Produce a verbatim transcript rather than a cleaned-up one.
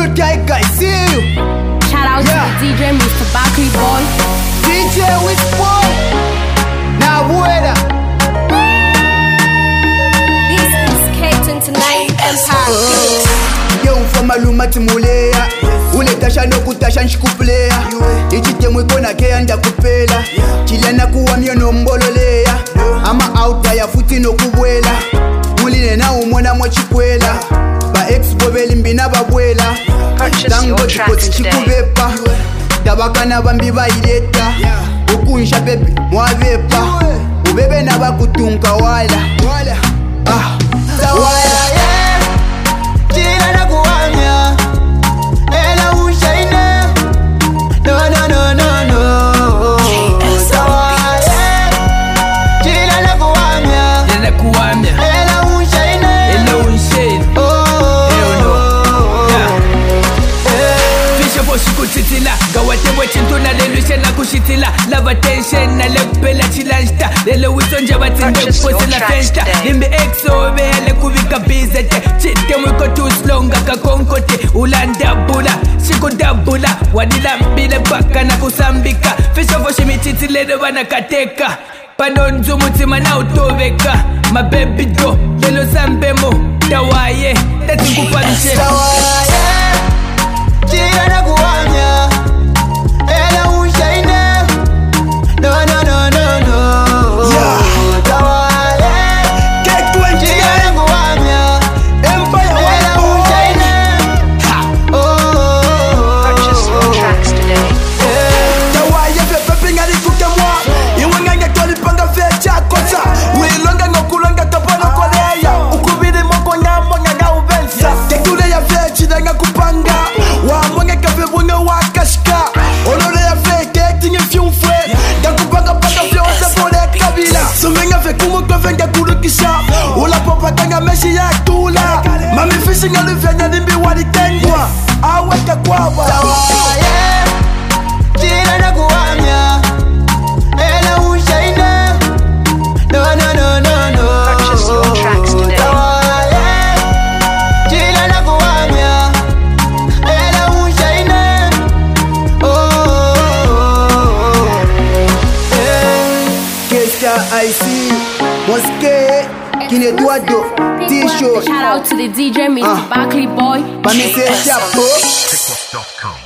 Okay guys, see you. Shout out yeah. to the D J Mister Bakri Boy. D J with boy. Na buena. This is K twenty-nine Empire. Yo mfama luma timulea. Ule tasha no kutasha nshikuplea. Ichite mwikona kea nda kupela. Chilena kuwa miono mbololea. Ama outa ya futi no kubwela. Muline na umona mwachikwela. Ba ex bobeli mbina babwela. Tango chikozi chikubepa. Tabaka na bambi baileta. Ukunsha bebe mwabepa. Ubebe na bakutunka wala. Ah, tawala yeah. Chila na kuwanya. Ela ushaine. No no no no no. Tawala yeah. Chila na kuwanya. Ela kuwanya. Ela ushaine. Ela ushaine. Kuchitila gawate wachintuna lelusha na kushitila lava tension na lepela chilashta lele wisonja batinde kusila fensta limbi exo bele kubika bizete chite mwiko tuslonga kakonkote ulanda bula shiko dabula wadila mbile baka na kusambika fisho shimichiti lele wana kateka panonzu mutima na utobeka mabebi do lelo sambemo tawaye tati kupamishe tawaye chila na kuwanya. Ela ushaine. No no no no no. Yeah. Tawale. K twenty chila na kuwanya. Empire ela ushaine. Ha. Oh. Purchase your tracks today. Tawaye pepe pingari kuke mwa. Iwe ngange toli panga fecha kosa. Uilonga ngokulonga topolo koleya. Ukubiri moko nyambo ngaga ubensa. Tekule ya fechi denga kupanga. Wamonge kafe bunga wakashika. Olore ya feke tinge fiumfwe. Gakupanga panga fionse pole kabila. Sumenga fe kumu kwa venga kurukisha. Ula popa tanga meshi ya tula. Mami fishing alivenya nimbi wadi tengwa. Aweka kwawa tawaye. Chila na kuwanya. Ela ushaine. No no no no no. Purchase your tracks today. Tawaye. Chila na kuwanya. I see Mosque, Kineduado, T-shirt. Shout out to the D J Mister uh, Bakri Boy. But me say chapo. TikTok dot com